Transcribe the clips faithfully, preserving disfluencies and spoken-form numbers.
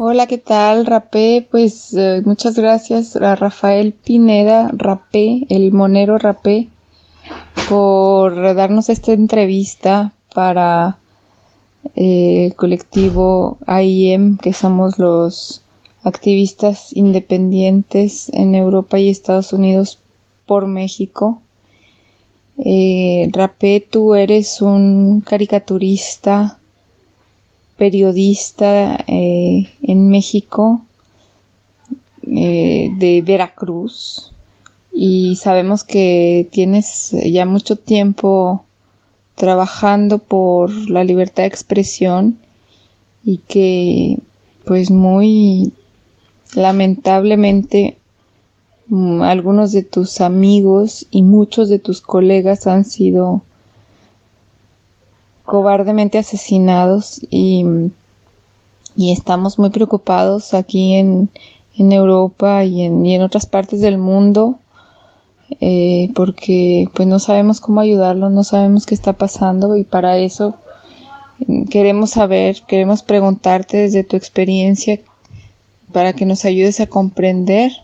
Hola, ¿qué tal, Rapé? Pues eh, muchas gracias a Rafael Pineda Rapé, el monero Rapé, por darnos esta entrevista para eh, el colectivo A I M, que somos los activistas independientes en Europa y Estados Unidos por México. Eh, Rapé, tú eres un caricaturista, periodista eh, en México, eh, de Veracruz, y sabemos que tienes ya mucho tiempo trabajando por la libertad de expresión y que pues muy lamentablemente mm, algunos de tus amigos y muchos de tus colegas han sido cobardemente asesinados y, y estamos muy preocupados aquí en, en Europa y en, y en otras partes del mundo, eh, porque pues no sabemos cómo ayudarlos, no sabemos qué está pasando, y para eso eh, queremos saber, queremos preguntarte desde tu experiencia para que nos ayudes a comprender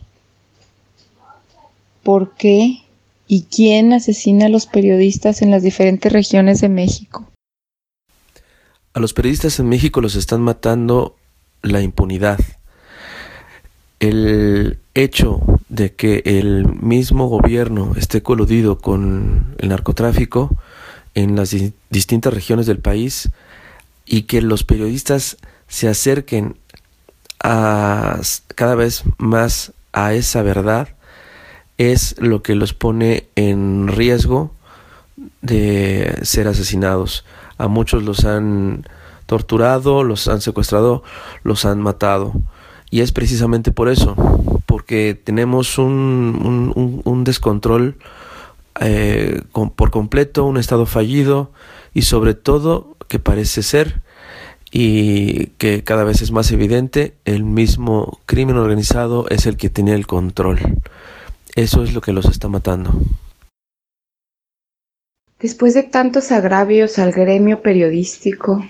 por qué y quién asesina a los periodistas en las diferentes regiones de México. A los periodistas en México los están matando la impunidad. El hecho de que el mismo gobierno esté coludido con el narcotráfico en las di- distintas regiones del país y que los periodistas se acerquen a cada vez más a esa verdad es lo que los pone en riesgo de ser asesinados. A muchos los han torturado, los han secuestrado, los han matado. Y es precisamente por eso, porque tenemos un, un, un, un descontrol eh, con, por completo, un estado fallido y sobre todo que parece ser y que cada vez es más evidente, el mismo crimen organizado es el que tiene el control. Eso es lo que los está matando. Después de tantos agravios al gremio periodístico,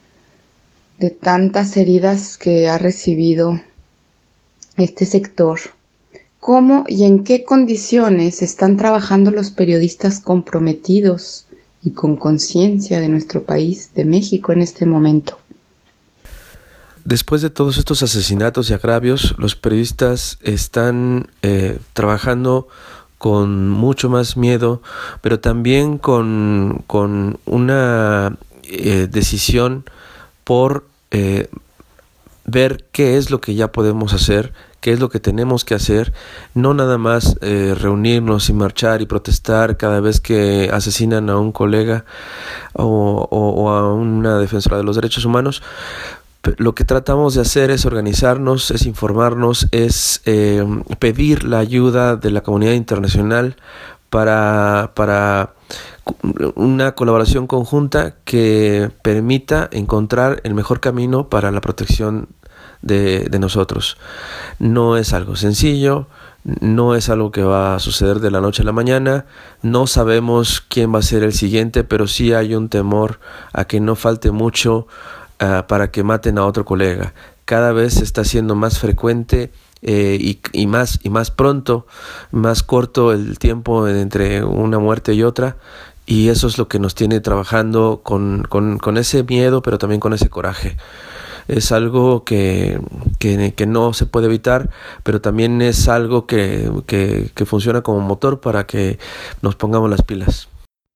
de tantas heridas que ha recibido este sector, ¿cómo y en qué condiciones están trabajando los periodistas comprometidos y con conciencia de nuestro país, de México, en este momento? Después de todos estos asesinatos y agravios, los periodistas están eh, trabajando con mucho más miedo, pero también con, con una eh, decisión por eh, ver qué es lo que ya podemos hacer, qué es lo que tenemos que hacer, no nada más eh, reunirnos y marchar y protestar cada vez que asesinan a un colega o, o, o a una defensora de los derechos humanos. Lo que tratamos de hacer es organizarnos, es informarnos, es eh, pedir la ayuda de la comunidad internacional para, para una colaboración conjunta que permita encontrar el mejor camino para la protección de, de nosotros. No es algo sencillo, no es algo que va a suceder de la noche a la mañana, no sabemos quién va a ser el siguiente, pero sí hay un temor a que no falte mucho Uh, para que maten a otro colega. Cada vez se está haciendo más frecuente eh, y, y, más, y más pronto, más corto el tiempo entre una muerte y otra, y eso es lo que nos tiene trabajando con, con, con ese miedo, pero también con ese coraje. Es algo que, que, que no se puede evitar, pero también es algo que, que, que funciona como motor para que nos pongamos las pilas.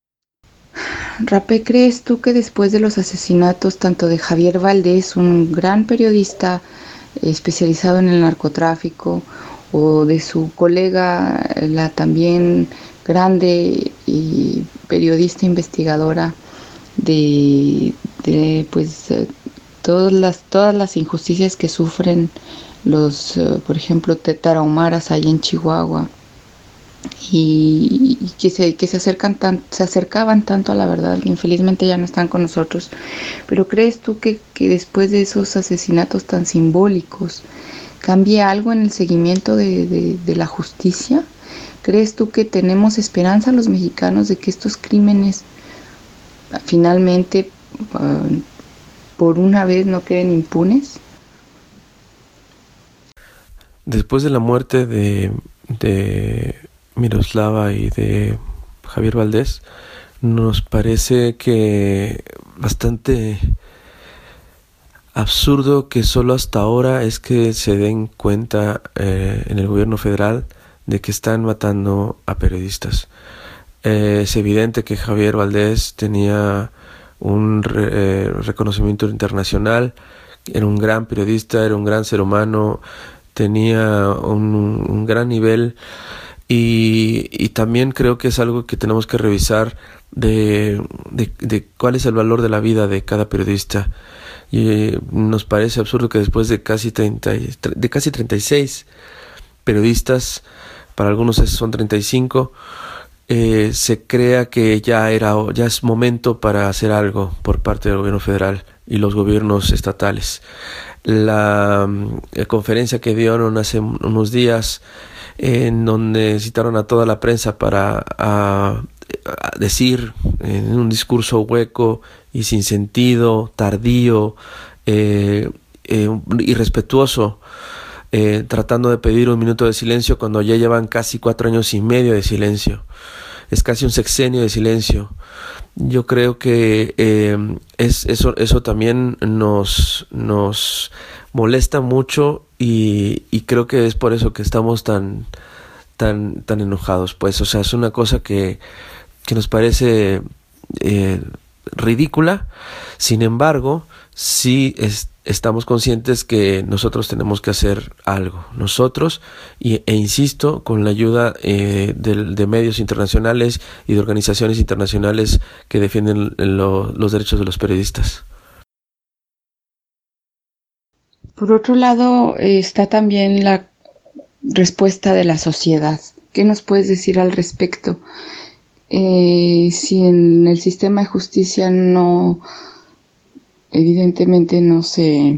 Rapé, ¿crees tú que después de los asesinatos tanto de Javier Valdés, un gran periodista especializado en el narcotráfico, o de su colega, la también grande y periodista investigadora de, de pues todas las todas las injusticias que sufren los, por ejemplo, tarahumaras allá en Chihuahua, y que se, que se acercan tan, se acercaban tanto a la verdad? Infelizmente ya no están con nosotros, pero ¿crees tú que, que después de esos asesinatos tan simbólicos cambie algo en el seguimiento de, de, de la justicia? ¿Crees tú que tenemos esperanza los mexicanos de que estos crímenes finalmente uh, por una vez no queden impunes? después de la muerte de, de Miroslava y de Javier Valdés, nos parece que bastante absurdo que solo hasta ahora es que se den cuenta eh, en el gobierno federal de que están matando a periodistas. Eh, es evidente que Javier Valdés tenía un re, eh, reconocimiento internacional, era un gran periodista, era un gran ser humano, tenía un, un gran nivel, y, y también creo que es algo que tenemos que revisar de, de, de cuál es el valor de la vida de cada periodista. Y eh, nos parece absurdo que después de casi treinta, de casi treinta y seis periodistas, para algunos son treinta y cinco, eh, se crea que ya era ya es momento para hacer algo por parte del gobierno federal y los gobiernos estatales. La, la conferencia que dieron hace unos días, en donde citaron a toda la prensa para a, a decir en un discurso hueco y sin sentido, tardío, eh, eh, irrespetuoso, eh, tratando de pedir un minuto de silencio cuando ya llevan casi cuatro años y medio de silencio. Es casi un sexenio de silencio. Yo creo que eh, es, eso, eso también nos, nos molesta mucho, y, y creo que es por eso que estamos tan, tan, tan enojados. Pues, o sea, es una cosa que, que nos parece eh, ridícula. Sin embargo, sí es, estamos conscientes que nosotros tenemos que hacer algo. Nosotros, y, e insisto, con la ayuda eh, de, de medios internacionales y de organizaciones internacionales que defienden lo, los derechos de los periodistas. Por otro lado, eh, está también la respuesta de la sociedad. ¿Qué nos puedes decir al respecto? Eh, si en el sistema de justicia no, evidentemente no se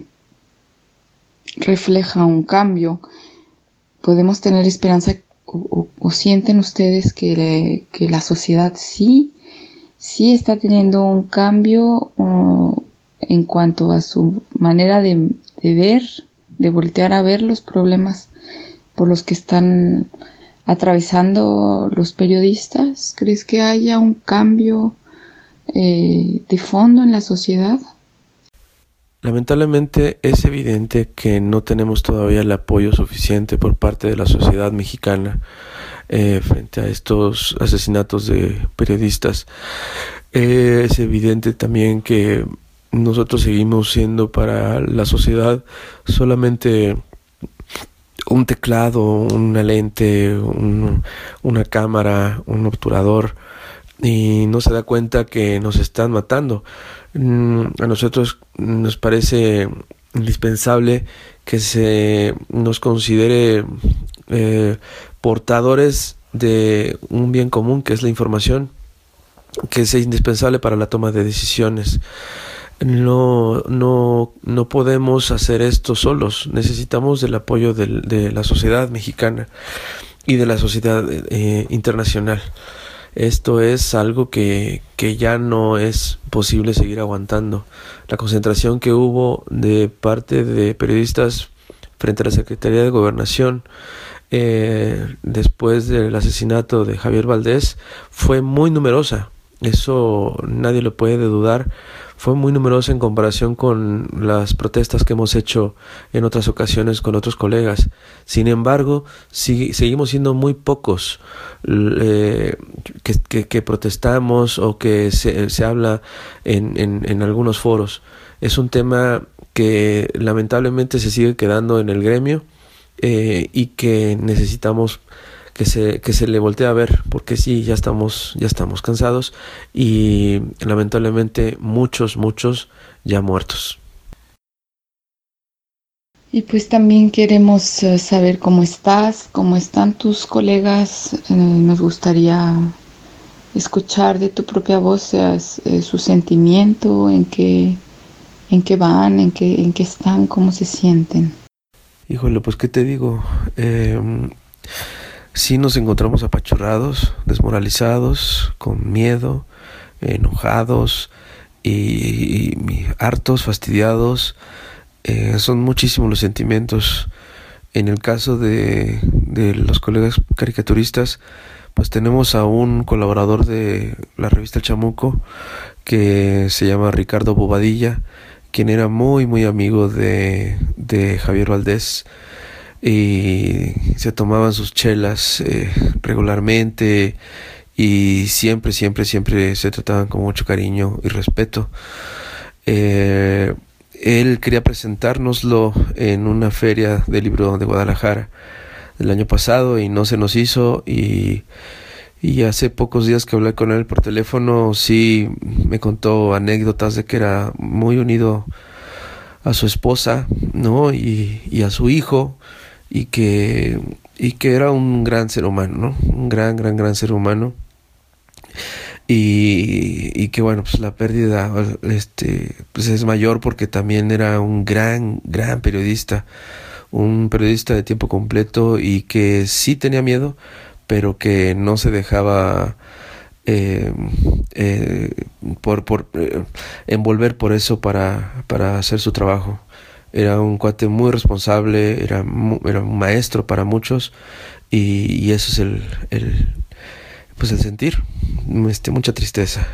refleja un cambio, ¿podemos tener esperanza o, o, o sienten ustedes que, le, que la sociedad sí, sí está teniendo un cambio o, en cuanto a su manera de, de ver, de voltear a ver los problemas por los que están atravesando los periodistas? ¿Crees que haya un cambio eh, de fondo en la sociedad? Lamentablemente es evidente que no tenemos todavía el apoyo suficiente por parte de la sociedad mexicana eh, frente a estos asesinatos de periodistas. Eh, es evidente también que nosotros seguimos siendo para la sociedad solamente un teclado, una lente, un, una cámara, un obturador, y no se da cuenta que nos están matando. A nosotros nos parece indispensable que se nos considere eh, portadores de un bien común, que es la información, que es indispensable para la toma de decisiones. No, no, no podemos hacer esto solos. Necesitamos del apoyo de, de la sociedad mexicana y de la sociedad eh, internacional. Esto es algo que, que ya no es posible seguir aguantando. La concentración que hubo de parte de periodistas frente a la Secretaría de Gobernación eh, después del asesinato de Javier Valdés fue muy numerosa. Eso nadie lo puede dudar. Fue muy numerosa en comparación con las protestas que hemos hecho en otras ocasiones con otros colegas. Sin embargo, si, seguimos siendo muy pocos eh, que, que, que protestamos o que se, se habla en, en, en algunos foros. Es un tema que lamentablemente se sigue quedando en el gremio eh, y que necesitamos que se que se le voltee a ver, porque sí, ya estamos ya estamos cansados y lamentablemente muchos muchos ya muertos. Y pues también queremos uh, saber cómo estás, cómo están tus colegas. Eh, nos gustaría escuchar de tu propia voz eh, su sentimiento, en qué en qué van, en qué en qué están, cómo se sienten. Híjole, pues qué te digo, eh, sí nos encontramos apachurrados, desmoralizados, con miedo, enojados y, y, y hartos, fastidiados. Eh, son muchísimos los sentimientos. en el caso de, de los colegas caricaturistas, pues tenemos a un colaborador de la revista El Chamuco que se llama Ricardo Bobadilla, quien era muy muy amigo de, de Javier Valdés, y se tomaban sus chelas eh, regularmente, y siempre siempre siempre se trataban con mucho cariño y respeto. Eh, él quería presentárnoslo en una feria del libro de Guadalajara del año pasado y no se nos hizo, y, y hace pocos días que hablé con él por teléfono, sí me contó anécdotas de que era muy unido a su esposa, ¿no? y, y a su hijo, y que, y que era un gran ser humano, ¿no? Un gran, gran, gran ser humano. Y, y que bueno, pues la pérdida este pues es mayor, porque también era un gran, gran periodista, un periodista de tiempo completo, y que sí tenía miedo, pero que no se dejaba eh, eh, por, por eh, envolver por eso para, para hacer su trabajo. Era un cuate muy responsable, era, mu- era un maestro para muchos, y, y eso es el, el pues el sentir, este, mucha tristeza.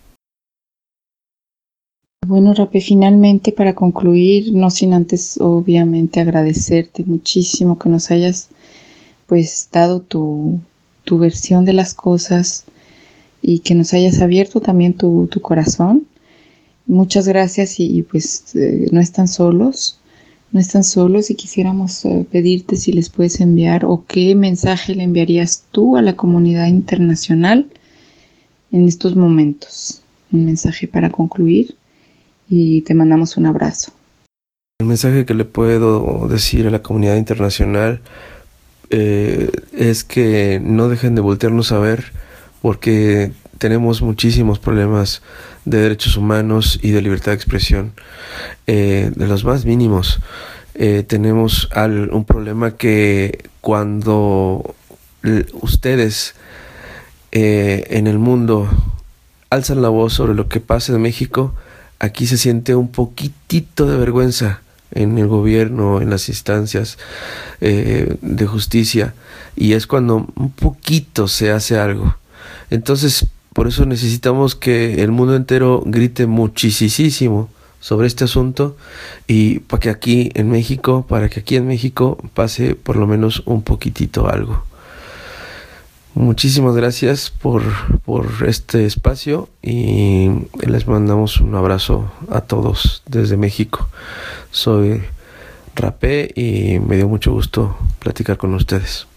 Bueno, Rapé, finalmente para concluir, no sin antes obviamente agradecerte muchísimo que nos hayas pues dado tu, tu versión de las cosas y que nos hayas abierto también tu, tu corazón. Muchas gracias y, y pues eh, no están solos, no están solos y quisiéramos eh, pedirte si les puedes enviar o qué mensaje le enviarías tú a la comunidad internacional en estos momentos. Un mensaje para concluir y te mandamos un abrazo. El mensaje que le puedo decir a la comunidad internacional eh, es que no dejen de voltearnos a ver, porque tenemos muchísimos problemas de derechos humanos y de libertad de expresión, eh, de los más mínimos. Eh, tenemos al, un problema que cuando l- ustedes eh, en el mundo alzan la voz sobre lo que pasa en México, aquí se siente un poquitito de vergüenza en el gobierno, en las instancias eh, de justicia, y es cuando un poquito se hace algo. Entonces, por eso necesitamos que el mundo entero grite muchísimo sobre este asunto, y para que aquí en México, para que aquí en México pase por lo menos un poquitito algo. Muchísimas gracias por, por este espacio, y les mandamos un abrazo a todos desde México. Soy Rapé y me dio mucho gusto platicar con ustedes.